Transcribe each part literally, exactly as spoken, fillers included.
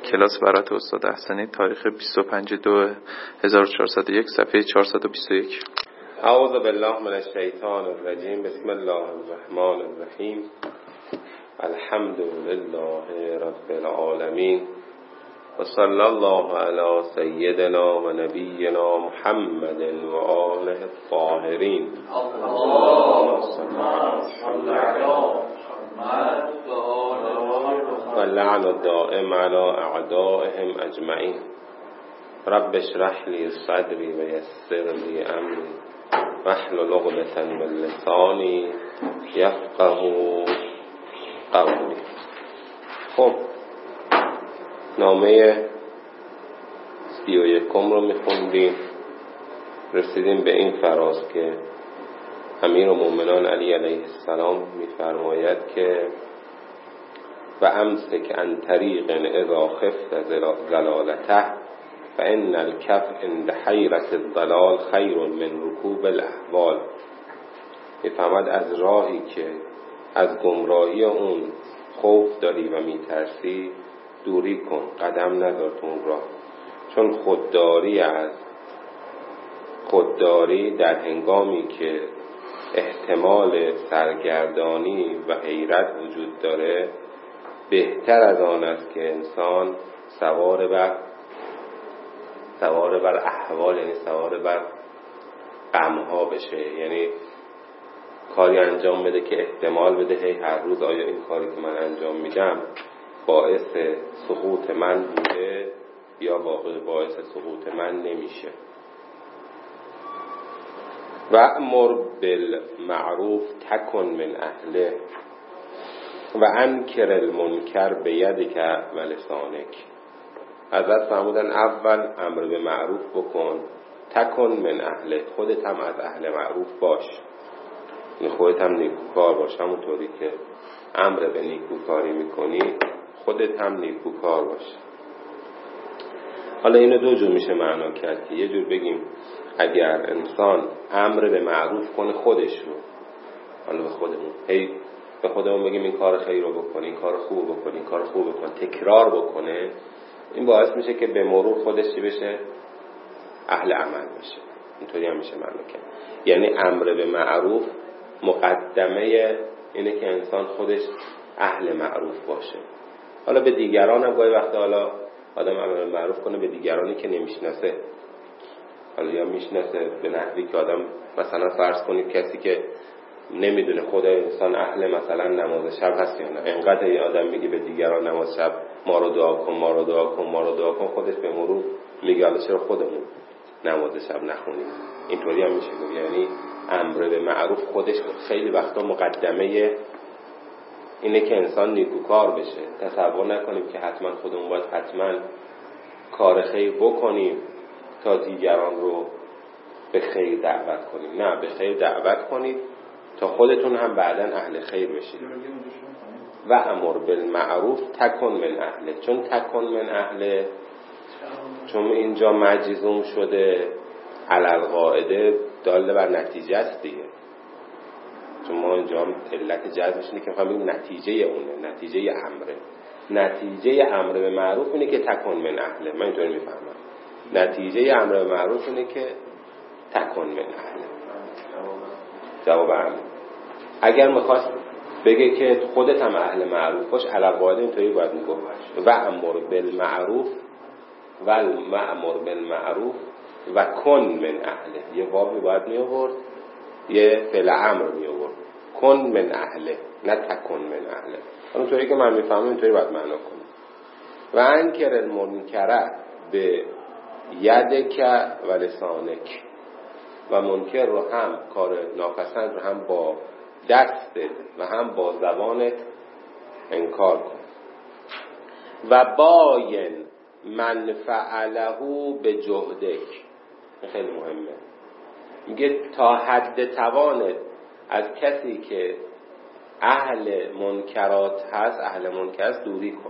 کلاس برات استاد احسنی، تاریخ بیست و پنج دو هزار و چهارصد و یک، صفحه چهارصد و بیست و یک. اعوذ بالله من الشیطان الرجیم. بسم الله الرحمن الرحیم. الحمد لله رب العالمین و صلی الله علی سیدنا و نبینا محمد و آله الطاهرین. اللهم صل علی و لعن الدائم علی اعدائهم اجمعین. رب اشرح لی صدری و یسر لی امری واحلل عقدة من لسانی یفقهوا قولی. خب نامه سی و یکم رو میخوندیم، رسیدیم به این فراز که امیرالمومنین علی علیه السلام میفرماید که و امسک عن طریق اذا خفت ضلالته فان الکف عند حیرة الضلال خیر من رکوب الاحوال. میفهمد از راهی که از گمراهی اون خوف داری و میترسی دوری کن، قدم نذار تو اون راه، چون خودداری از خودداری در هنگامی که احتمال سرگردانی و حیرت وجود داره بهتر از آن است که انسان سوار بر سوار بر احوال، یعنی سوار بر غمها بشه، یعنی کاری انجام بده که احتمال بده هی هر روز آیا این کاری که من انجام میدم باعث سقوط من بوده یا واقعا باعث سقوط من نمیشه. و امر بالمعروف تکن من اهله و انکر المنکر بیدک و لسانک. حضرت فرمودن اول امر به معروف بکن، تکن من اهله، خودت هم از اهل معروف باش، خودت هم نیکوکار باش. همونطوری که امر به نیکوکاری میکنی خودت هم نیکوکار باش. حالا اینو دو جور میشه معنا کرد که یه جور بگیم اگر انسان امر به معروف کنه خودش رو، حالا به خودمون هی به خودمون بگیم این کار خیر رو بکن، این کار خوب بکن، این کار خوب بکن، تکرار بکنه، این باعث میشه که به مرور خودش چی بشه؟ اهل عمل بشه. اینطوری هم میشه معنا کرد. یعنی امر به معروف مقدمه اینه که انسان خودش اهل معروف باشه. حالا به دیگران هم گاهی وقتا حالا آدم امر به معروف کنه به دیگرانی که نمیشناسه، حالا یا میشناسه به نحوی که آدم مثلا فرض کنید کسی که نمیدونه خود انسان اهل مثلا نماز شب هست یا نه، انقدر یه آدم میگه به دیگران نماز شب ما رو دعا کن ما رو دعا کن ما رو دعا کن، خودش به مرور میگه حالا چرا خودمون نماز شب نخونیم. اینطوری هم میشه گفت. یعنی امر به معروف خودش خیلی وقتا مقدمه اینه که انسان نیکوکار بشه. تصور نکنیم که حتما خودمون باید حتما کار خیر بکنیم تا دیگران رو به خیر دعوت کنیم. نه، به خیر دعوت کنید تا خودتون هم بعداً اهل خیر بشید. و امر بالمعروف تکن من اهله، چون تکن من اهله چون اینجا مجزوم شده علل قاعده داله بر نتیجه است دیگه، چون ما اینجا علت جزمش اینه که می‌خوایم نتیجه اونه، نتیجه امره. نتیجه امر به معروف اینه که تکن من اهله. من اینطوری میفهمم نتیجه امر به معروف اینه که تکن من اهله. جواب امر. اگر میخواست بگه که خودت هم اهل معروف باش علل قاعده اینطوری باید میگفت و امر بالمعروف و امر بالمعروف و کن من اهله. یه واوی باید می آورد، یه فعل امر می آورد، کن من اهله، نه تکن من اهله. اونطوری که من میفهمم اینطوری باید معنا کنم. و انکر المنکر به یدک و لسانک، و منکر رو هم کار ناپسند رو هم با دستت و هم با زبانت انکار کن. و باین من فعله به جهدک. خیلی مهمه. میگه تا حد توانت از کسی که اهل منکرات هست، اهل منکر هست، دوری کن.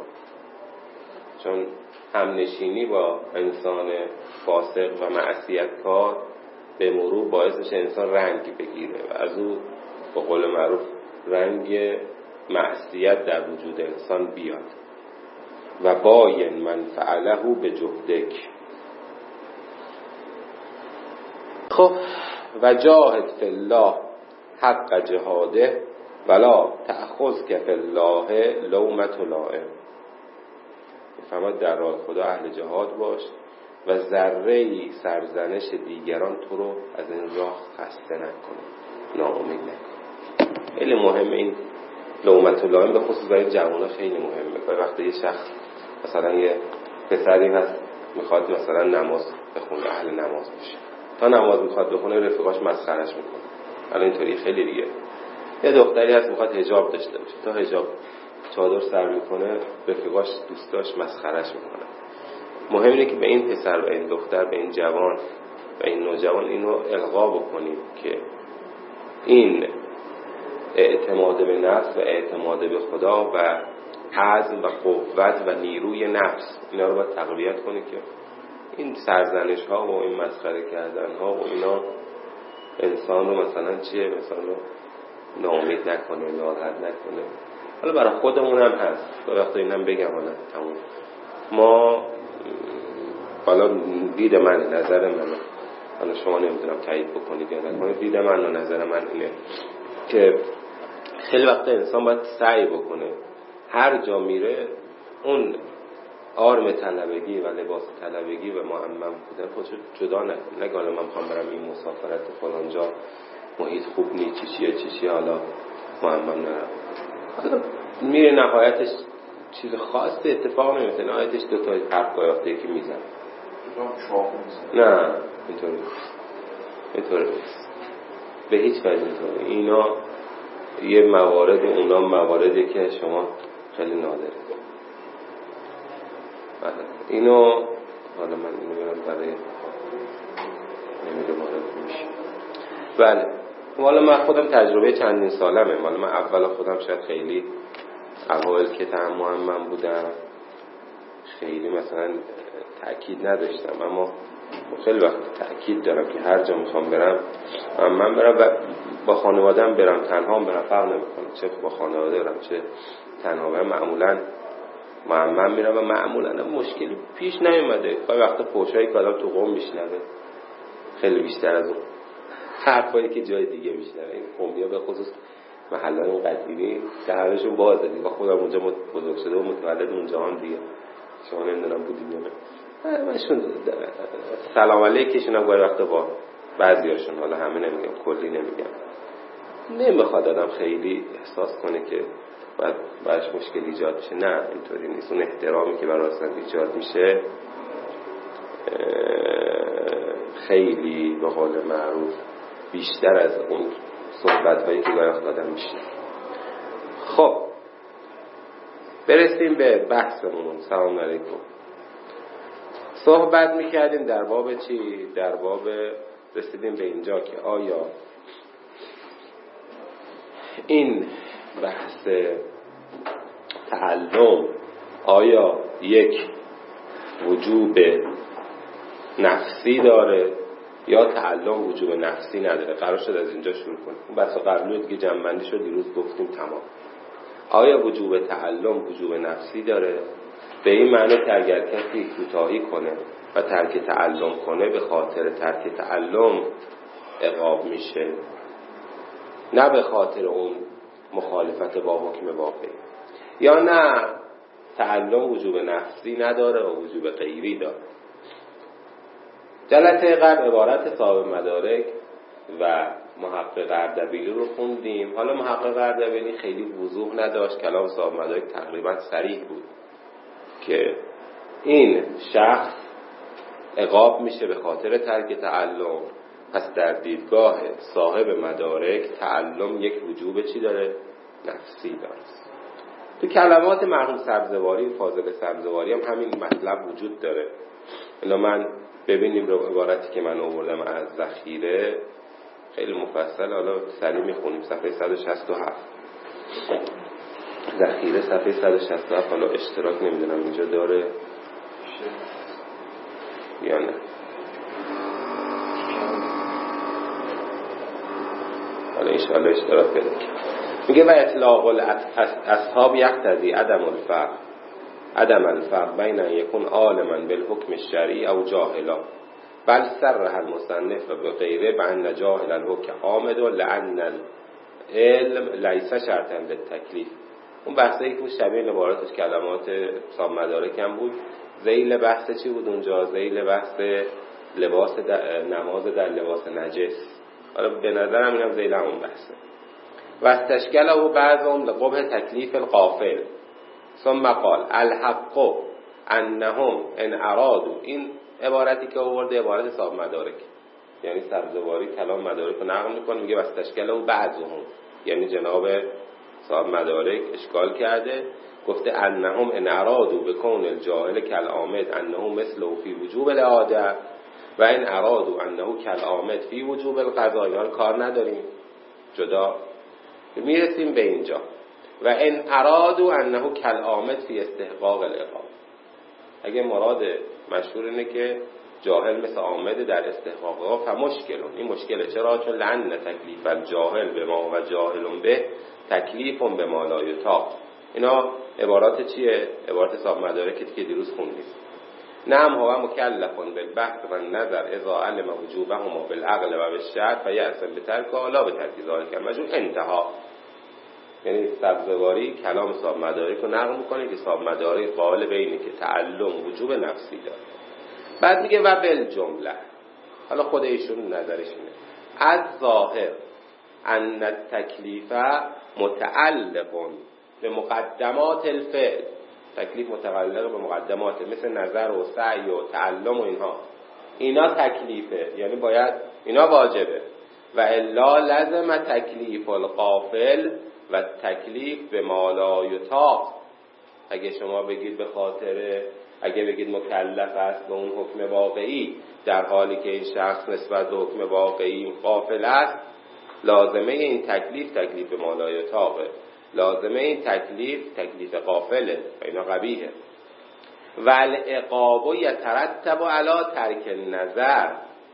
چون همنشینی با انسان فاسق و معصیتکار به مرور باعث میشه انسان رنگ بگیره و از او به قول معروف رنگ معصیت در وجود انسان بیاد. و باین من فعله به جهدک. خب و جاهد فی الله حق جهاده ولا تأخذ که فی الله لومة لائم. فرمود در راه خدا اهل جهاد باش و ذره‌ای سرزنش دیگران تو رو از این راه خسته نکنه، ناامید نکنه. خیلی مهمه این لومة لائم، به خصوص برای جوان‌ها خیلی مهمه. وقتی یه شخص مثلا یه پسری هست میخواد مثلا نماز بخونه، اهل نماز باشه، تا نماز میخواد بخونه رفیقاش مسخرهش میکنه. الان اینطوری خیلی دیگه. یه دختری هست میخواد حجاب داشته باشه، تا حجاب چادر سر میکنه رفیقاش دوستاش مسخرهش میکنه. مهم اینه که به این پسر و این دختر، به این جوان و این نوجوان اینو القا بکنیم که این اعتماد به نفس و اعتماد به خدا و عزم و قوت و نیروی نفس، اینا رو باید تقویت کنی که این سرزنش ها و این مسخره کردن ها و اینا انسان رو مثلا چیه، مثلا رو ناامید نکنه، ناراحت نکنه. حالا برای خودمون هم هست. وقتی اینم بگم حالا تموم. ما حالا دید من، نظر من، حالا شما نمیدونم تایید بکنید یا نکنید، دید من و نظر من اینه که خیلی وقت انسان باید سعی بکنه هر جا میره اون آرم طلبگی و لباس طلبگی و معمم بودن خودشو جدا نکنه. نگه حالا من میخوام برم این مسافرت فلان جا، محیط خوب نی، چی چیه چی چیه، حالا معمم نرم. حالا میره نهایتش چیز خاصی اتفاق نمیفته، نهایتش دو تا حرف گایاخته که میزنه. نه اینطوری نیست، اینطوری نیست به هیچ وجه. اینطوری اینا یه موارد، اونا مواردی که شما خیلی نادره. اینو حالا من اینو برم برای نمیده وارد میشه. بله حالا من خودم تجربه چندین سالمه. حالا من اول خودم شاید خیلی اوایل که تعمیم من بودم خیلی مثلا تأکید نداشتم، اما خیلی وقت تأکید دارم که هر جا میخوام برم من برم و با خانواده‌ام برم، تنها برم فرق نمیکنه، چه با خانواده برم چه تنها برم. معمولا معمم میرم و معمولا مشکلی پیش نیومده. خیلی وقتا فحشایی که آدم تو قوم میشنوه خیلی بیشتر از اون حرفایی که جای دیگه میشنوه. این قومیا به خصوص محله‌های قدیمی دهنشون بازه دیگه. خودم اونجا بزرگ شده و متولد اونجا هم دیگه، شما نمیدونم بودیم یا نه. منشون سلام علیکشون هم گاهی وقتا با بعضیاشون، حالا همه نمیگم کلی نمیگم، نمیخواد آدم خیلی احساس کنه که بعد بعدش مشکل ایجاد میشه. نه اینطوری نیست. اون احترامی که برای اصلا ایجاد میشه خیلی به قول معروف بیشتر از اون صحبت هایی که گاهی وقت آدم میشه. خب برسیم به بحثمون. سلام علیکم. صحبت میکردیم در باب چی؟ در باب رسیدیم به اینجا که آیا این بحث تعلم آیا یک وجوب نفسی داره یا تعلم وجوب نفسی نداره. قرار شد از اینجا شروع کنیم. اون بحث قبلی دیگه جمع‌بندی شد، دیروز گفتیم تمام. آیا وجوب تعلم وجوب نفسی داره؟ به این معنی که اگر کسی کوتاهی کنه و ترک تعلم کنه به خاطر ترک تعلم عقاب میشه، نه به خاطر اون مخالفت با حکم واقعی. یا نه تعلم وجوب نفسی نداره و وجوب غیری داره. جلسه قبل عبارت صاحب مدارک و محقق اردبیلی رو خوندیم. حالا محقق اردبیلی خیلی وضوح نداشت، کلام صاحب مدارک تقریبا صریح بود که این شخص عقاب میشه به خاطر ترک تعلم. پس در دیدگاه صاحب مدارک تعلم یک وجوب چی داره؟ نفسی داره. تو کلمات مرحوم سبزواری، فاضل سبزواری هم همین مطلب وجود داره. الا من ببینیم رو عبارتی که من آوردم از ذخیره خیلی مفصل، حالا سریع میخونیم. صفحه صد و شصت و هفت ذخیره، صفحه صد و شصت و هفت. حالا اشتراک نمیدونم اینجا داره یا نه. حالا انشاءالله اشتراک بده. میگه و اطلاق اصحاب یقتضی عدم الفرق عدم الفرق بین ان یکون عالما بالحکم الشرعی او جاهلا، بل صرح المصنف بغیره بان جاهل الحکم عامد لان العلم لیس شرطا للتکلیف. اون بحثی که شبیه عباراتش کلمات صاحب مدارک هم بود. ذیل بحث چی بود اونجا؟ ذیل بحث لباس نماز در لباس نجس. حالا به نظرم اینم ذیل همون بحثه. و استشکل او بعضهم لقبح تکلیف القافل ثم قال الحق انهم ان ارادوا. این عبارتی که آورده عبارت صاحب مدارک، یعنی سبزواری کلام مدارک رو نقل میکنه، میگه واستشکل او بعضهم، یعنی جناب صاحب مدارک اشکال کرده، گفته انهم ان ارادوا بکون الجاهل کالعامد انه مثله فی وجوب العاده و ان ارادوا انه کالعامد فی وجوب القضاء. اینا کار نداریم، جدا میرسیم به اینجا. و ان ارادوا انه کالعامد فی استحقاق العقاب. اگه مراد مشهور اینه که جاهل مثل عامد در استحقاق العقاب، فمشکل. این مشکله. چرا؟ چون لعن تکلیف الجاهل به ما و جاهل به تکلیف به ما لا یطاق. اینا عبارات چیه؟ عبارات صاحب مدارکی که دیروز خوندیم. نعم هو مکلف بالبحث و نظر اذا علم وجوبهما بالعقل و بالشرع فیأثم بترکها لا بترک ذلک المجهول. انتها. یعنی سبزواری کلام صاحب مدارک رو نقل میکنه که صاحب مدارک قائل به اینه که تعلم وجوب نفسی داره. بعد میگه و بالجمله، حالا خود ایشون نظرش اینه، از ظاهر ان التکلیف متعلق به مقدمات الفعل. تکلیف متعلق به مقدمات مثل نظر و سعی و تعلم و اینها، اینا تکلیفه، یعنی باید اینا واجبه. و الا لازم تکلیف الغافل و تکلیف به ما لا یطاق. اگه شما بگید به خاطر، اگه بگید مکلف است به اون حکم واقعی در حالی که این شخص نسبت به حکم واقعی غافل است، لازمه این تکلیف تکلیف به ما لا یطاقه. لازمه این تکلیف تکلیف غافله و اینا قبیحه. و العقاب یترتب علی ترک النظر.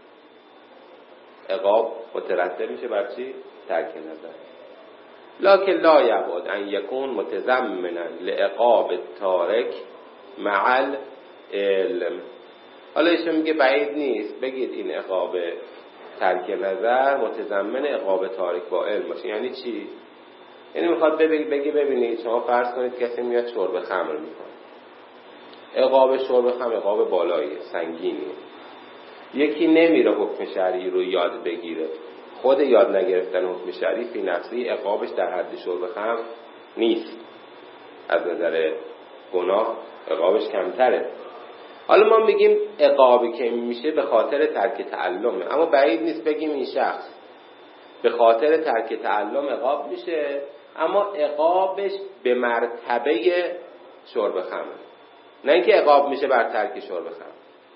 عقاب مترتب میشه بر چی؟ ترک نظر. لکن لا یبعد ان یکون متضمنا لعقاب التارک مع العلم. حالا ایشون میگه بعید نیست بگید این عقاب ترک نظر متضمن عقاب تارک با علم باشه. یعنی چی؟ یعنی میخواد بگی ببینید شما فرض کنید کسی میاد شرب خمر میکنه. عقاب شرب خمر عقاب بالاییه، سنگینیه. یکی نمیره حکم شرعی رو یاد بگیره، خود یاد نگرفتن حکم شرعی فی نفسی عقابش در حد شرب خمر نیست. از نظر گناه عقابش کمتره. حالا ما میگیم عقابی که میشه به خاطر ترک تعلمه، اما بعید نیست بگیم این شخص به خاطر ترک تعلم عقاب میشه، اما عقابش به مرتبه شرب خمر، نه اینکه عقاب میشه بر ترک شرب خمر.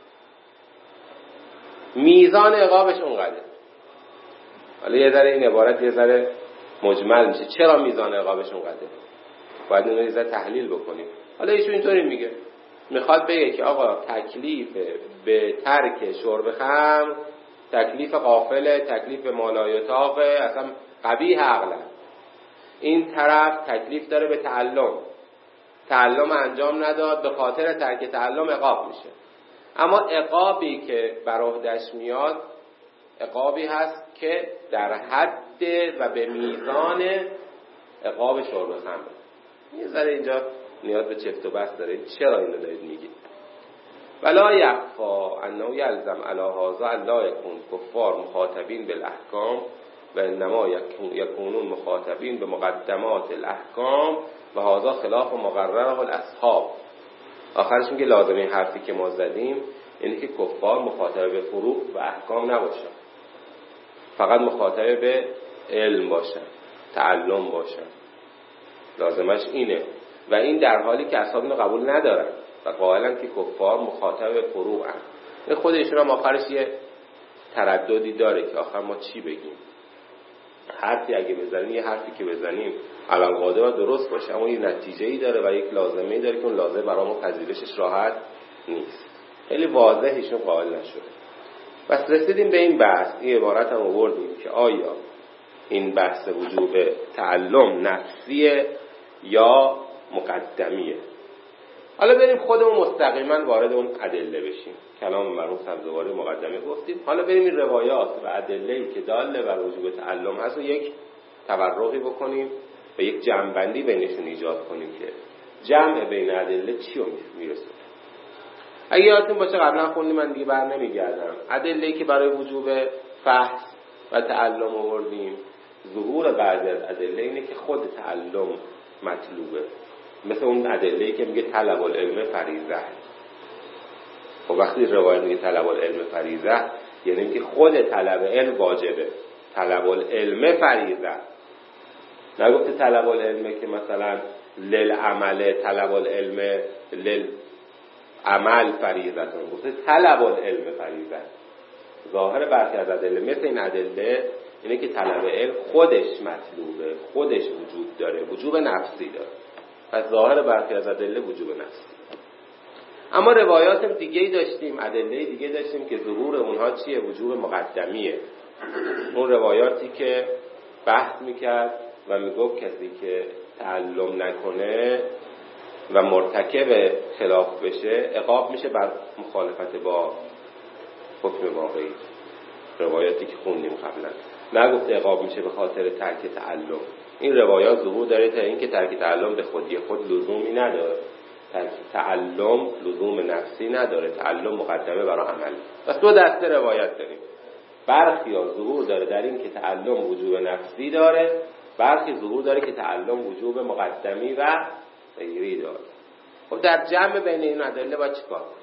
میزان عقابش اونقدره. حالا یه ذره این عبارت یه ذره مجمل میشه. چرا میزان عقابش اونقدره؟ باید اینو یه ذره تحلیل بکنیم. حالا ایشون اینطوری میگه، میخواد بگه که آقا تکلیف به ترک شرب خمر تکلیف غافله، تکلیف مالایتاقه، اصلا قبیح عقلا. این طرف تکلیف داره به تعلم، تعلم انجام نداد، به خاطر ترک تعلم عقاب میشه. اما عقابی که بر عهده‌اش میاد عقابی هست که در حد و به میزان عقاب شرب خمر. یه ذره اینجا نیاز به چفت و بست داره. چرا اینو دارید میگید؟ ولا یخفا انه یلزم علی هذا لا یکون کفار مخاطبین بالاحکام و انما یکونون مخاطبین به مقدمات الاحکام و هذا خلاف مقرره الاصحاب. آخرش میگه لازمه این حرفی که ما زدیم اینه که کفار مخاطب به فروع و احکام نباشن، فقط مخاطب به علم باشن، تعلم باشن. لازمش اینه. و این در حالی که اصحاب اینو قبول ندارن و قائلن که کفار مخاطب به فروع هستن. این خود ایشون هم آخرش یه ترددی داره که آخر ما چی بگیم. حرفی اگه بزنیم، یه حرفی که بزنیم علالقاعده و درست باشه، اما یه نتیجه‌ای داره و یک لازمه‌ای داره که اون لازمه برای ما پذیرشش راحت نیست. خیلی واضح ایشون قائل نشده. بس رسیدیم به این بحث. این عبارت هم آوردیم که آیا این بحث وجوب تعلم نفسیه یا مقدمیه. حالا بریم خودمون مستقیما وارد اون ادله بشیم. کلام مرحوم سبزواری مقدمه گفتیم، حالا بریم این روایات و ادله‌ای که داله بر وجوب تعلم هست و یک تفرقی بکنیم و یک جمع‌بندی بینشون ایجاد کنیم که جمع بین ادله چی رو میرسونه. اگه یادتون باشه قبلا خوندیم، من دیگه بر نمیگردم، ادله‌ای که برای وجوب فحص و تعلم آوردیم، ظهور بعضی از ادله اینه که خود تعلم مطلوبه. مثل اون ادله‌ای که میگه طلب العلم فریضه. و وقتی روایت میگه طلب العلم فریضه، یعنی که خود طلب علم واجبه. طلب العلم فریضه، نگفته طلب العلم که مثلا للعمل، طلب العلم للعمل فریضه، گفته طلب العلم فریضه. ظاهر برخی از ادله مثل این ادله اینه که طلب علم خودش مطلوبه، خودش وجود داره، وجوب نفسی داره. پس ظاهر برخی از ادله وجوب نفسی. اما روایات دیگه‌ای داشتیم، ادله دیگه داشتیم که ظهور اونها چیه؟ وجوب مقدمیه. اون روایاتی که بحث میکرد و میگفت کسی که تعلم نکنه و مرتکب خلاف بشه عقاب میشه بر مخالفت با حکم واقعی. روایاتی که خوندیم قبلا نگفت عقاب میشه به خاطر ترک تعلم. این روایات ظهور داره تا اینکه ترک تعلم به خودی خود لزومی نداره. ترک تعلم لزوم نفسی نداره، تعلم مقدمه برای عمل. پس دو دسته روایت داریم. برخی ها ظهور داره در این که تعلم وجوب نفسی داره، برخی ظهور داره که تعلم وجوب مقدمی و غیری داره. خب در جمع بین این ادله باید چیکار کنیم؟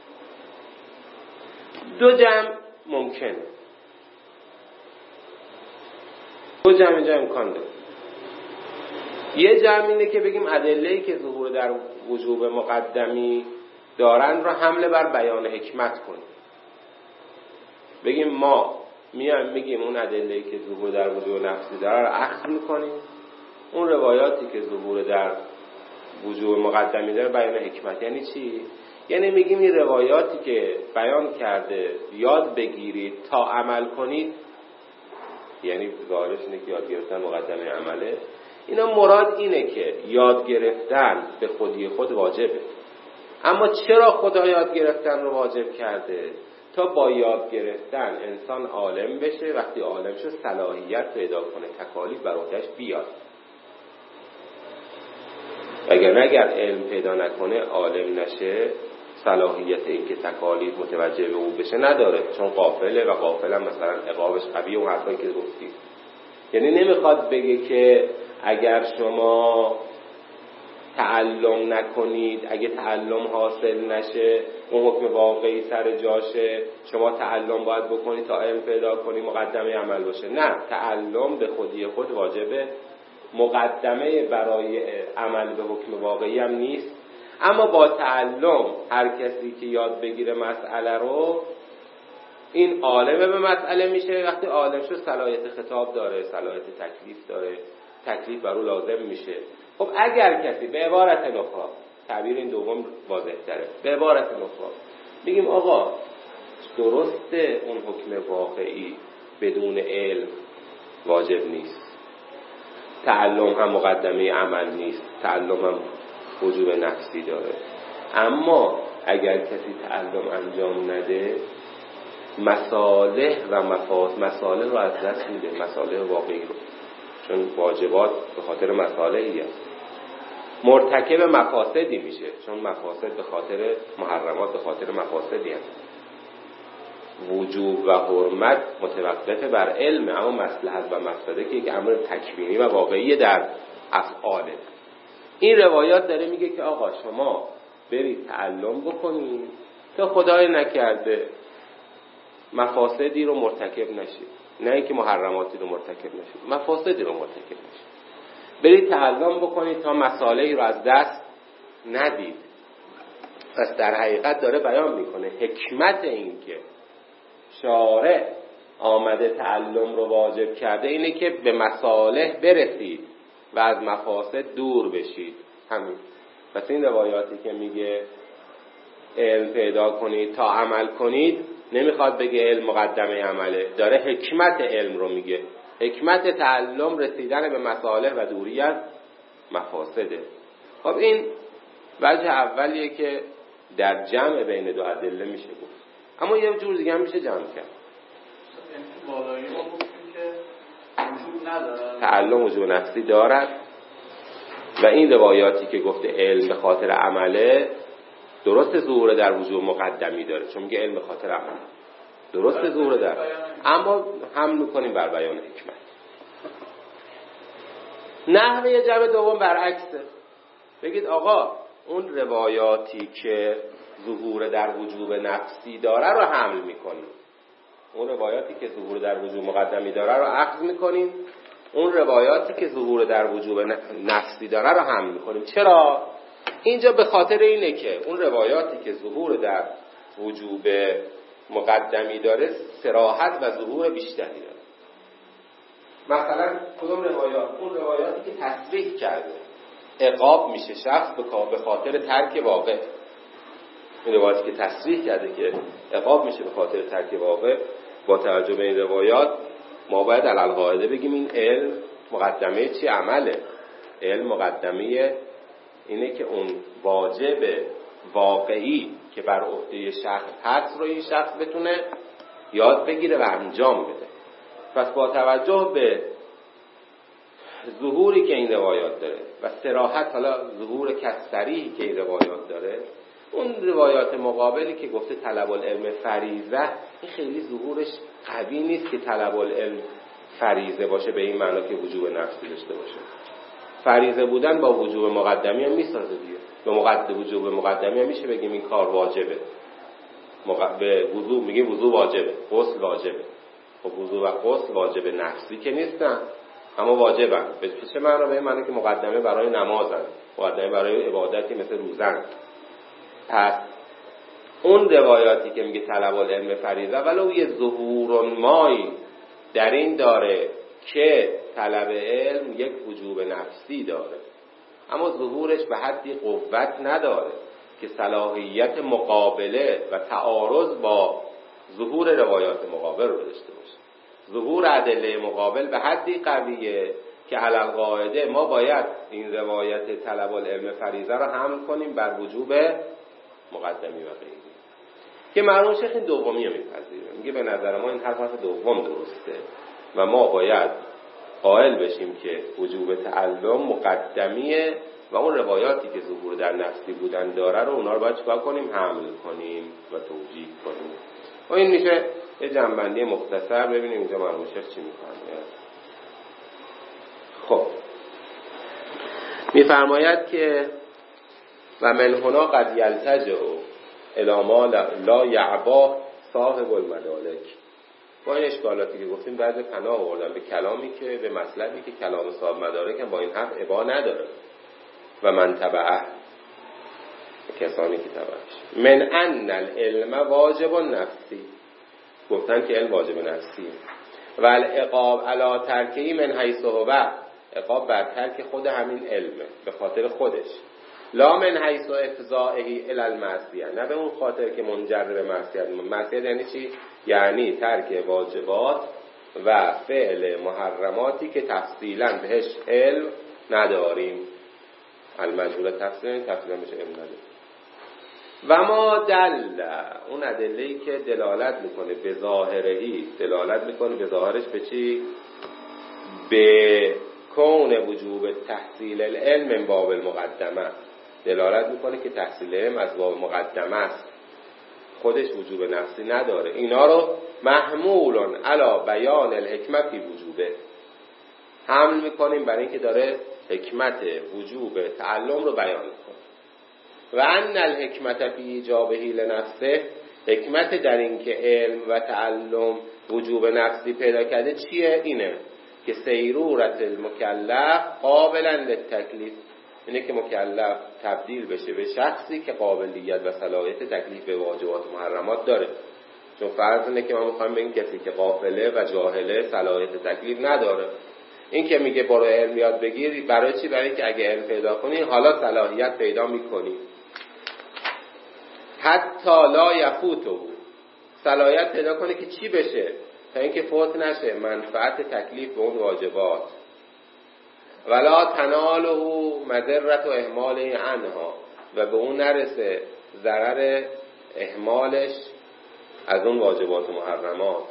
دو جمع ممکنه، دو جمع اینجا امکان داره. یه جمع اینه که بگیم ادله‌ای که ظهور در وجوب مقدمی دارن رو حمله بر بیان حکمت کنیم. بگیم ما میایم میگیم اون ادله‌ای که ظهور در وجوب نفسی داره رو اخذ میکنیم، اون روایاتی که ظهور در وجوب مقدمی داره بیان حکمت. یعنی چی؟ یعنی میگیم این روایاتی که بیان کرده یاد بگیرید تا عمل کنید، یعنی ظاهرش اینه که یاد گرفتن مقدمه عمله، اینا مراد اینه که یاد گرفتن به خودی خود واجبه. اما چرا خدا یاد گرفتن رو واجب کرده؟ تا با یاد گرفتن انسان عالم بشه، وقتی عالم شد صلاحیت پیدا کنه تکالیف بر عهده‌اش بیاد. اگر اگر علم پیدا نکنه، عالم نشه، صلاحیت این که تکالیف متوجه به او بشه نداره، چون غافله و غافل هم مثلا عقابش قویه و حرفایی که گفتیم. یعنی نمیخواد بگه که اگر شما تعلم نکنید، اگه تعلم حاصل نشه اون حکم واقعی سر جاشه، شما تعلم باید بکنید تا علم پیدا کنی مقدمه عمل باشه. نه، تعلم به خودی خود واجبه، مقدمه برای عمل به حکم واقعی هم نیست. اما با تعلم هر کسی که یاد بگیره مسئله رو، این عالمه به مسئله میشه. وقتی عالم شد صلاحیت خطاب داره، صلاحیت تکلیف داره، تکلیف بر او لازم میشه. خب اگر کسی به عبارت اخرى، تعبیر این دوم واضح تره، به عبارت اخرى میگیم آقا درسته اون حکم واقعی بدون علم واجب نیست، تعلم هم مقدمه عمل نیست، تعلم هم وجوب نفسی داره، اما اگر کسی تعلم انجام نده مصالح و مفاسد، مصالح رو از دست میده، مصالح واقعی رو، چون واجبات به خاطر مصالحی هست، مرتکب مفاسدی میشه، چون مفاسد به خاطر محرمات، به خاطر مفاسدی هست. وجوب و حرمت متوقف بر علم، اما مصلحت و مفسده که یک امر تکوینی و واقعی در افعاله. این روایات داره میگه که آقا شما برید تعلم بکنید تا خدای نکرده مفاسدی رو مرتکب نشید، نه اینکه محرماتی رو مرتکب نشید، مفاسدی رو مرتکب نشید. برید تعلم بکنید تا مصالحی رو از دست ندید. پس در حقیقت داره بیان میکنه حکمت این که شارع آمده تعلم رو واجب کرده اینه که به مصالح برسید و از مفاسد دور بشید. همین. پس این روایاتی که میگه علم پیدا کنید تا عمل کنید، نمیخواد بگه علم مقدمه عمله، داره حکمت علم رو میگه. حکمت تعلم رسیدن به مصالح و دوری از مفاسده. خب این وجه اولیه که در جمع بین دو ادله میشه گفت، اما یه جور دیگه هم میشه جمع کرد. بالایی ما گفتیم که وجود نداره، تعلم وجود نفسی دارد و این روایاتی که گفته علم به خاطر عمله، درست ظهور در وجود مقدمی داره، چون میگه علم به خاطر عمله درست ظهور در، اما حمل میکنیم بر بیان حکمت. نحوه جمع دوم برعکسه. بگید آقا اون روایاتی که ظهور در وجوب نفسی داره رو حمل میکنیم، اون روایاتی که ظهور در وجوب مقدمی داره رو اخذ میکنیم، اون روایاتی که ظهور در وجوب نفسی داره رو حمل میکنیم. چرا؟ اینجا به خاطر اینه که اون روایاتی که ظهور در وجوب مقدمی داره صراحت و ظهور بیشتری داره. مثلا کدوم روایات؟ اون روایاتی که تصریح کرده عقاب میشه شخص به خاطر ترک واقع، این روایاتی که تصریح کرده که عقاب میشه به خاطر ترک واقع، با توجه به این روایات ما باید علالقاعده بگیم این علم مقدمه چی؟ عمله. علم مقدمه اینه که اون واجب واقعی که بر عهده شخص هست رو این شخص بتونه یاد بگیره و انجام بده. پس با توجه به ظهوری که این روایات داره و صراحت، حالا ظهور کسری که این روایات داره، اون روایات مقابلی که گفته طلب العلم فریضه، این خیلی ظهورش قوی نیست که طلب العلم فریضه باشه به این معنا که وجوب نفسی داشته باشه. فریضه بودن با وجوب مقدمی هم میسازه دیگه. به مقدم وجوب مقدمی هم میشه بگیم این کار واجبه، مق... به وضو میگه وضو واجبه، غسل واجبه. خب وضو و غسل واجب نفسی که نیستن، اما واجبن. به چه معنا؟ به این معنی که مقدمه برای نمازن، مقدمه برای عبادتی مثل روزن. پس اون روایاتی که میگه طلب العلم فریضه ولو یه ظهور مای در این داره که طلب علم یک وجوب نفسی داره، اما ظهورش به حدی قوت نداره که صلاحیت مقابله و تعارض با ظهور روایات مقابل رو داشته باشه. ظهور ادله مقابل به حدی قویه که علی القاعده ما باید این روایت طلب العلم فریضه رو حمل کنیم بر وجوب مقدمی و غیری، که مرحوم شیخ این دومی رو میپذیره. میگه به نظر ما این حرف حرف دوم درسته و ما باید قائل بشیم که وجوب تعلم مقدمیه و اون روایاتی که ظهور در نفسی بودن داره رو اونا رو باید چکار کنیم؟ حمل کنیم و توجیه کنیم. و این میشه یه جنبندی مختصر. ببینیم اینجا مرحوم شیخ چی میفرماید. خب میفرماید که و من هنا قد یلتجئ الی ما لا یعبا صاحب المدارک. با این اشکالاتی که گفتیم بعد پناه آوردن به کلامی که به مطلبی که کلام صاحب مدارک هم با این حرف ابا نداره. و من تبعه، کسانی که تبعش، من ان العلم واجب نفسی، گفتن که علم واجب نفسی، و العقاب علی ترکهی من حیث هو، عقاب بر ترک خود همین علمه، به خاطر خودش، لا من حیث افضائه الی المعصیه، نه به اون خاطر که منجر به معصیت. معصیت یعنی چی؟ یعنی ترک واجبات و فعل محرماتی که تفصیلا بهش علم نداریم. المجهول تفصیلا تفصیلا بهش علم نداریم. و ما دل، اون ادله‌ای که دلالت میکنه به ظاهرهی، دلالت میکنه به ظاهرش به چی؟ به کون وجوب تحصیل العلم من باب المقدمه، دلالت میکنه که تحصیل علم از باب مقدمه است، خودش وجوب نفسی نداره. اینا رو محمولن علی بیان الحکمت فی وجوبه، حمل میکنیم برای اینکه داره حکمت وجوب تعلم رو بیان میکنه. و ان الحکمت فی ایجابه لنفسه، حکمت در این که علم و تعلم وجوب نفسی پیدا کرده چیه؟ اینه که سیرورت المکلف قابلا للتکلیف، اینه که مکلف تبدیل بشه به شخصی که قابلیت و صلاحیت تکلیف به واجبات و محرمات داره. چون فرض اینه که ما میخوایم به این کسی که غافله و جاهله صلاحیت تکلیف نداره، این که میگه برو علم یاد بگیر، برای چی؟ برای که اگه علم پیدا کنی حالا صلاحیت پیدا میکنی. حتی لا یفوتو، صلاحیت پیدا کنه که چی بشه؟ تا اینکه فوت نشه منفعت تکلیف به اون واجبات. ولا تناله مضرت و اهمال عنها، و به اون نرسه ضرر اهمالش از اون واجبات و محرمات.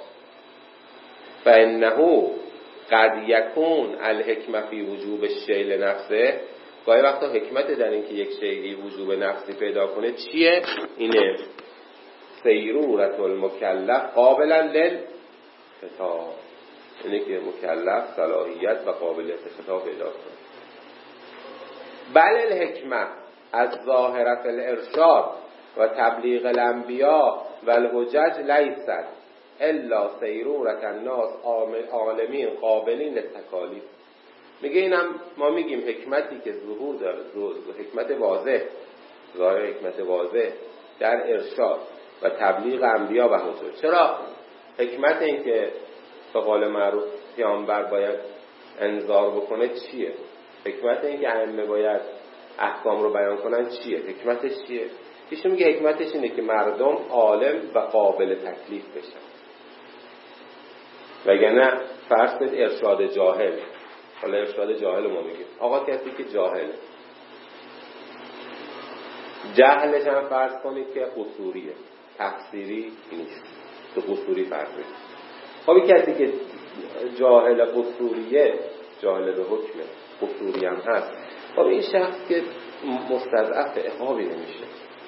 فانه قد یکون الحکمه فی وجوب الشیء لنفسه، گاهی وقتا حکمت در این که یک شیئی وجوب نفسی پیدا کنه چیه؟ اینه سیرورت المکلف قابلا للخطاب، اینه که مکلف صلاحیت و قابلیت خطاب پیدا کنه. بل الحکمه از ظاهرت الارشاد و تبلیغ الانبیاء و الحجج لیست الا سیرورت الناس عالمین قابلین للتکالیف. میگه اینم ما میگیم حکمتی که ظهور داره، حکمت واضح، ظاهر حکمت واضح در ارشاد و تبلیغ انبیا و حجج. چرا؟ حکمت این که به قول معروف پیامبر باید انذار بکنه چیه؟ حکمت این که ائمه باید احکام رو بیان کنن چیه؟ حکمتش چیه؟ ایشون میگه حکمتش اینه که مردم عالم و قابل تکلیف بشن، وگرنه فرض کنید ارشاد جاهل. حالا ارشاد جاهل ما میگیم آقا کسی که جاهله، جهلش هم فرض کنید که قصوریه، تفسیری نیست، تو قصوری فرض کنید. خب کسی که جاهل قصوریه، جاهل به حکم قصوری هم هست، خب این شخص که مستضعف عقابی نمیشه،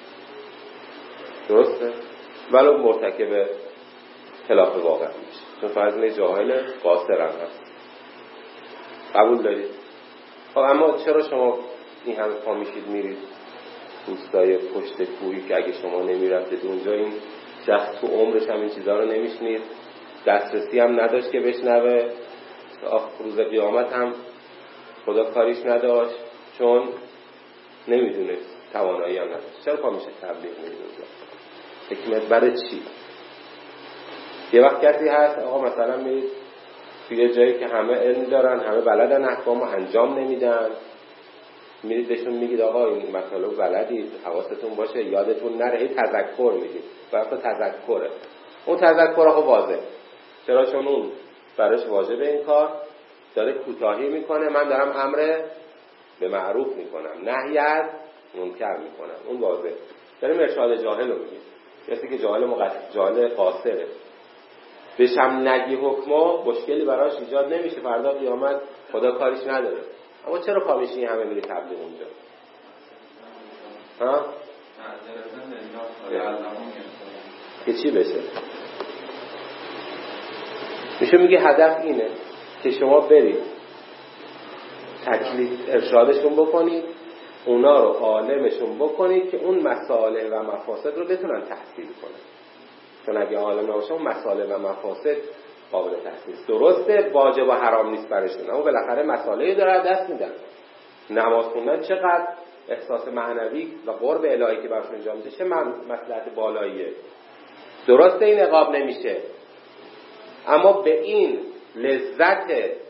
درسته؟ ولو مرتکب خلاف واقع میشه، چون فرض جاهل قاصر هم هست. قبول دارید؟ خب اما چرا شما این همه پا میشید میرید روستای پشت کوهی که اگه شما نمیرفتید اونجا این شخص تو عمرش هم این چیزها رو نمیشنید، دسترسی هم نداشت که بشنوه، روز قیامت هم خدا کاریش نداشت چون نمیدونست، توانایی هم نداشت. چرا پا میشه تبلیغ میرید اونجا؟ حکمت برای چی؟ یه وقت کسی هست آقا مثلا میرید توی جایی که همه علم دارن، همه بلدن، احکامو انجام نمیدن، میرید بهشون میگید آقا این مطالب بلدید، حواستون باشه، یادتون نره، هی تذکر میگید. وقتا تذکره، اون تذکر خب واضحه. چرا؟ چون اون براش واجبه این کار، داره کوتاهی میکنه، من دارم امر به معروف میکنم، نهی از منکر میکنم، اون واضحه. داریم ارشاد جاهل رو میگیم، کسی که جاهل مقصد، جاهل قاصره، بهش هم نگی حکما مشکلی براش ایجاد نمیشه، فردا قیامت خدا کاریش نداره. اما چرا پا میشی همه میری تبلیغ اونجا؟ ها؟ که چی بشه؟ میشه میگه هدف اینه که شما برید تکلیف ارشادشون بکنید، اونا رو عالمشون بکنید که اون مصالح و مفاسد رو بتونن تحصیل کنن. چون اگه عالم نباشه اون مصالح و مفاسد قابل تحصیل. درسته واجب و حرام نیست برشون، اما بالاخره مصالحی داره دست میدن. نماز خوندن چقدر احساس معنوی و قرب الهی که برشون انجام میشه، چه مصلحت بالاییه. درسته این عقاب نمیشه، اما به این لذت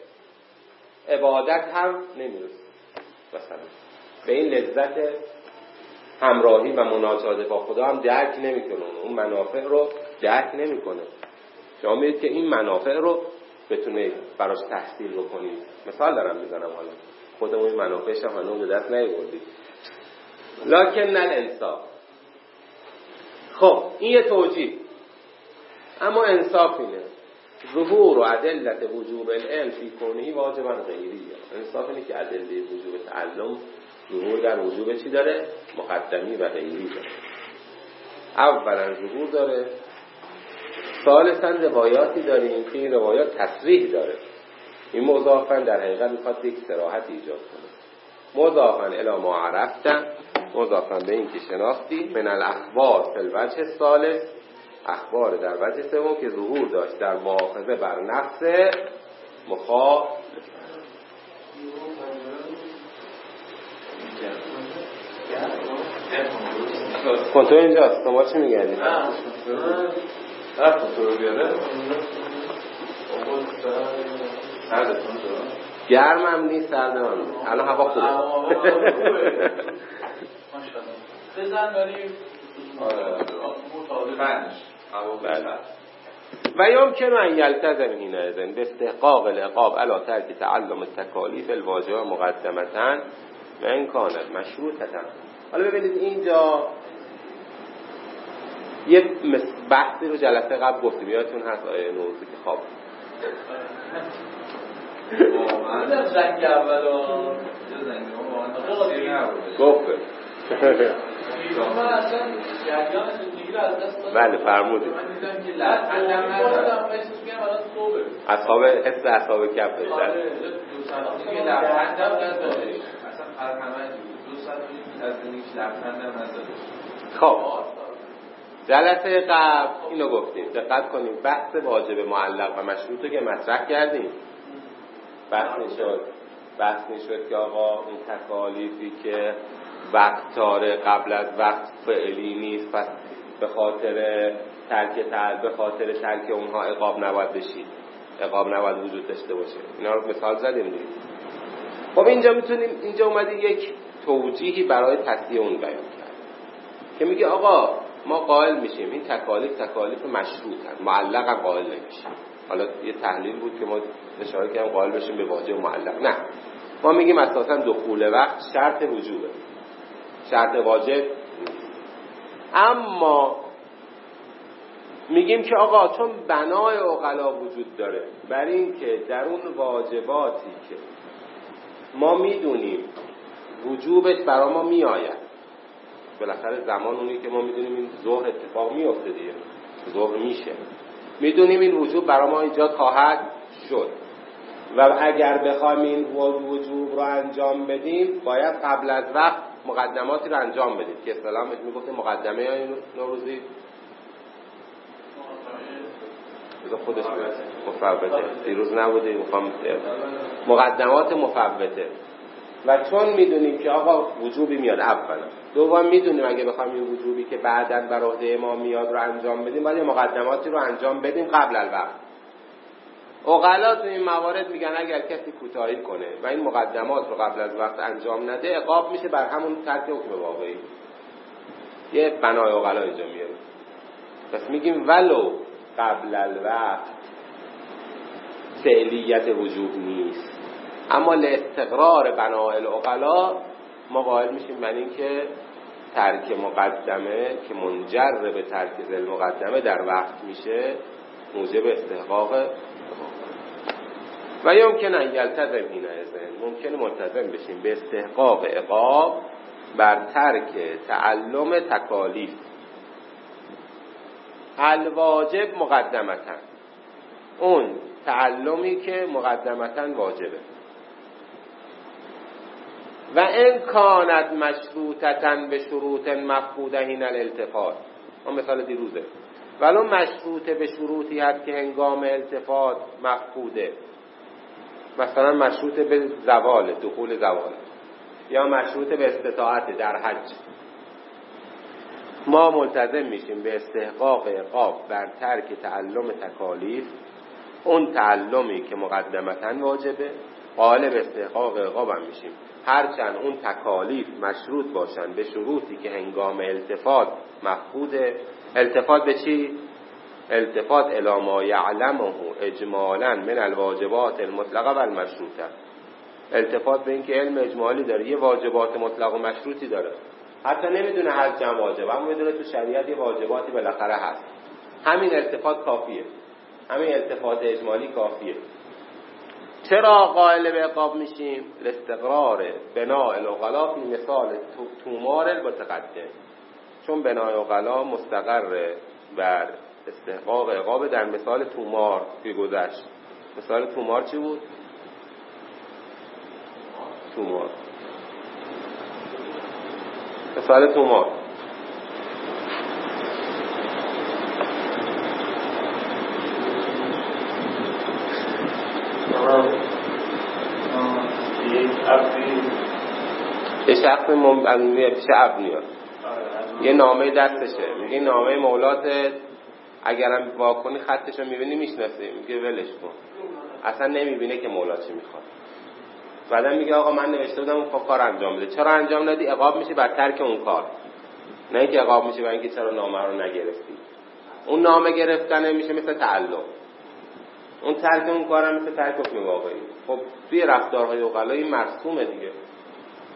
عبادت هم نمیرسه. مثلا به این لذت همراهی و مناجات با خدا هم درک نمیکنه، اون منافع رو درک نمیکنه. شما میدید که این منافع رو بتونه براش تحصیل بکنید. مثال دارم میزنم، حالا خودمون این منافعش هم هنوز به دست نیاوردید. لکن نه الانصاف. خب این یه توجیه، اما انصاف اینه ظهور و ادلت وجوب العلم فی کونه واجبا غیریه. انصاف اینه که ادله وجوب تعلم ظهور در وجوب چی داره؟ مقدمی و غیری داره. اولا ظهور داره، ثالثا روایاتی داریم که این روایات تصریح داره. این مضافن در حقیقت میخواد یک صراحت ایجاد کنه. مضافن الی ما عرفتن، مضافن به این که شناختی، من الاخبار فی الوجه الثالث، اخبار در وجه سوم که ظهور داشت در مؤاخذه بر نفس مخالف. کنترل اینجاست، شما چی میگردید؟ نه کنترل بیاره گرم هم نیست، سرد هم نیست، الان هوا خوبه. بزن داریم مطابقنش و یمکن ان یلتزم حینئذ باستحقاق العقاب علی ترک تعلم التکالیف الواجبه مقدمة و این کانت مشروطة. حالا ببینید اینجا یه بحثی رو جلسه قبل گفتیم، یادتون هست آیه نوزی که خواب واقعا در زنگ اول ها زنگ ها گفته من اصلا جریان زندگی رو از دست دادم. بله فرمودید. من دیدم که لبخندم ندارم احساس می‌کنم الان صبح اصحاب حس اصحاب کف داشتن. آره دو ساعت دیگه لبخندم نداشت. اصلا هر همه دو ساعت از زندگیش لبخندم نداشت. خب جلسه قبل اینو گفتیم، دقت کنیم بحث واجب معلق و مشروط رو که مطرح کردیم. بحث نشد بحث نشد که آقا این تکالیفی که وقت داره قبل از وقت فعلی نیست، پس به خاطر ترک تعل به خاطر ترک اونها عقاب نباید بشید، عقاب نباید وجود داشته باشه. اینا رو مثال زدیم دیگه. خب اینجا میتونیم اینجا اومده یک توجیهی برای تصحیح اون بیان کرد که میگه آقا ما قائل میشیم این تکالیف تکالیف مشروطن، معلق هم قائل نمیشیم. حالا یه تحلیل بود که ما اشاره کردیم قائل بشیم به واجب معلق. نه، ما میگیم اساسا دخول وقت شرط وجوبه، شرط واجب. اما میگیم که آقا چون بنای عقلا وجود داره بر این که در اون واجباتی که ما میدونیم وجوبش برای ما میآید، بالاخره زمان اونی که ما میدونیم این ظهر اتفاق میفته دیگه، ظهر میشه، میدونیم این وجوب برای ما ایجاد خواهد شد و اگر بخوایم این وجوب رو انجام بدیم باید قبل از وقت مقدماتی رو انجام بدیم که اصطلاحاً میگفتیم مقدمه یا نوروزی بذار خودش مفوته، دیروز نبوده میخوام مقدمات مفوته. و چون میدونیم که آقا وجوبی میاد اولا، دوم میدونیم اگه بخوایم این وجوبی که بعداً بر عهده ما میاد رو انجام بدیم باید مقدماتی رو انجام بدیم قبل الوقت. عقلا تو این موارد میگن اگر کسی کوتاهی کنه و این مقدمات رو قبل از وقت انجام نده عقاب میشه بر همون ترک حکم واقعی. یه بنای عقلا اینجا میاره. پس میگیم ولو قبل الوقت فعلیت وجوب نیست، اما لاستقرار بنای العقلا ما قائل میشیم بر این که ترک مقدمه که منجر به ترک ذل مقدمه در وقت میشه موجب استحقاق و یمکن ان یلتزم هینا اذن، ممکنه ملتزم بشیم به استحقاق عقاب بر ترک تعلم تکالیف الواجب مقدمتاً، اون تعلمی که مقدمتاً واجبه. و ان کانت مشروطتاً به شروط مفقوده هینا الالتفات، اون مثال دیروزه، ولو مشروط به شروطی هست که هنگام التفات مفقوده، مثلا مشروط به زوال، دخول زوال، یا مشروط به استطاعت در حج، ما ملتزم میشیم به استحقاق عقاب بر ترک تعلم تکالیف، اون تعلمی که مقدمتاً واجبه قائل به استحقاق عقاب هم میشیم هرچند اون تکالیف مشروط باشن به شروطی که هنگام التفات مفقوده. التفات به چی؟ التفات الی ما یعلمه اجمالا من الواجبات المطلقه و المشروطه، التفات به این که علم اجمالی داره، یه واجبات مطلق و مشروطی داره، حتی نمیدونه هر جمع واجب، اما میدونه تو شریعت یه واجباتی بالاخره هست. همین التفات کافیه، همین التفات اجمالی کافیه. چرا قائل به عقاب میشیم؟ الاستقرار بناء العقلا فی مثال تومار المتقدم، چون بناء العقلا مستقر بر استحقاق عقاب در مثال تومار که گذشت. مثال تومار چی بود؟ تومار مثال تومار یه شخص ممکنه پیش عبد میاد، یه نامه دستشه، میگه نامه مولات اگرم واکنی خطشو میبینی میشناسی، میگه ولش کن، اصلا نمیبینه که مولا چی میخواد. بعدا میگه آقا من نوشته بودم اون کار انجام بده، چرا انجام ندی؟ عقاب میشه بر ترک اون کار، نه اینکه عقاب میشه برای اینکه چرا نامه رو نگرفتی. اون نامه گرفتن میشه مثل تعلق، اون ترک اون کارم مثل ترک حکم واقعی. خب توی رفتارهای عقلایی مرسومه دیگه،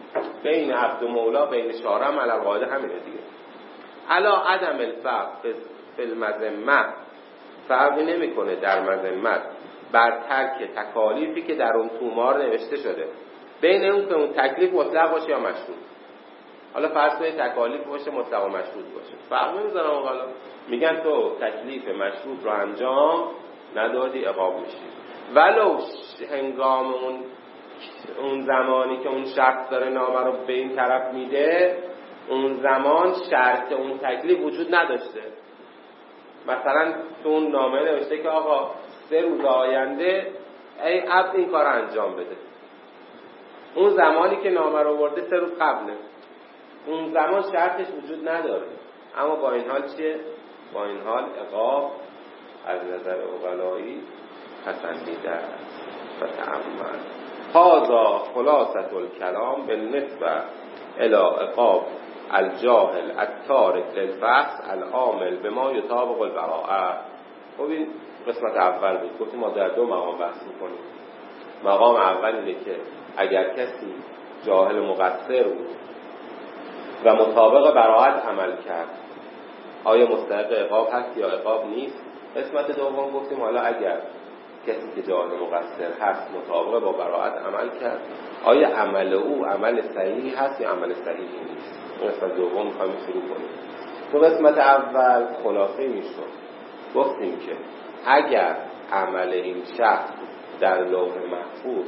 بین عبد و مولا بین شارم علی القاعده همینه دیگه. علا عدم الفرق فی المذمه، فرقی نمیکنه در مذمت بر ترک تکالیفی که در اون تومار نوشته شده، بین اون که اون تکلیف مطلق باشه یا مشروط. حالا فرض کنید تکالیف باشه مطلق و مشروط باشه، فرق نمیذارم. حالا میگن تو تکلیف مشروط رو انجام ندادی عقاب میشی، ولو هنگام اون اون زمانی که اون شخص داره نامه رو به این طرف میده، اون زمان شرط اون تکلیف وجود نداشته. مثلا تو اون نامه نوشته که آقا سه روز آینده ای عبد این کار انجام بده. اون زمانی که نامه رو برده سه روز قبله، اون زمان شرطش وجود نداره. اما با این حال چیه؟ با این حال عقاب از نظر عقلایی پسندیده است. فتأمل هذا خلاصة الكلام بالنسبة الى عقاب الجاهل التارك للفحص العامل بما یطابق البراءة. خب این قسمت اول بود، گفتیم ما در دو مقام بحث میکنیم. مقام اول اینه که اگر کسی جاهل مقصر بود و مطابق براءت عمل کرد، آیا مستحق عقاب هست یا عقاب نیست. قسمت دوم گفتیم حالا اگر کسی که جاهل مقصر هست مطابق با براءت عمل کرد، آیا عمل او عمل صحیحی هست یا عمل صحیحی نیست. قسمت دوم میخوایم شروع کنیم. تو قسمت اول خلاصه میشد، گفتیم که اگر عمل این شخص در لوح محفوظ،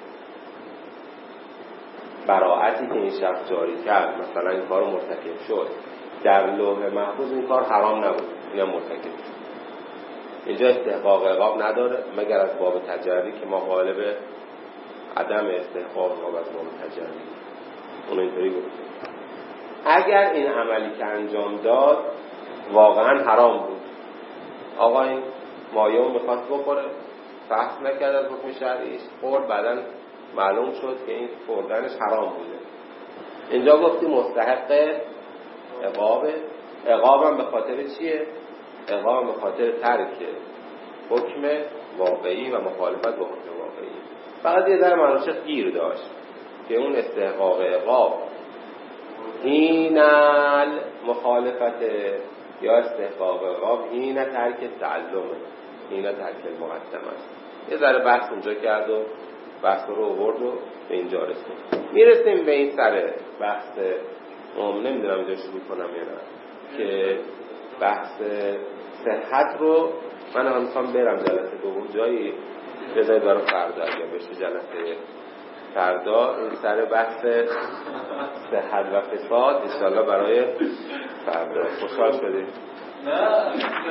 براءتی که این شخص جاری کرد، مثلا این کار مرتکب شد، در لوح محفوظ این کار حرام نبود، این هم مرتکب شد، اینجا استحقاق عقاب نداره مگر از باب تجری که ما غالب عدم استحقاق عقاب از باب تجری اون اینطوری گفتیم. اگر این عملی که انجام داد واقعا حرام بود، آقا این مایه رو میخواست بخوره، فحص نکرد از حکم شرعیش، خورد، بعدن معلوم شد که این خوردنش حرام بوده، اینجا گفتیم مستحق عقابه. عقابم به خاطر چیه؟ عقاب به خاطر ترک حکم واقعی و مخالفت با حکم واقعی. فقط یه ذره مناشه گیر داشت که اون استحقاق عقاب هین مخالفت یا استحقاق عقاب هین ترک تعلم، هین ترک المقدمه است. یه ذره بحث اونجا کرد و بحث رو آورد و به اینجا رسید. میرسیم به این سر بحث ام نمیدونم اینجا شروع کنم یا نه، که بحث صحت رو من هم میخوام برم جلسه دوم جایی بذارید برای فردا، اگر بشه جلسه فردا این سر بحث صحت و فساد انشاءالله برای فردا. خوشحال شدید؟ نه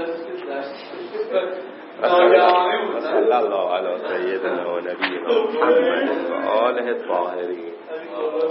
صلی الله علی سیدنا و نبینا محمد و آله الطاهرین.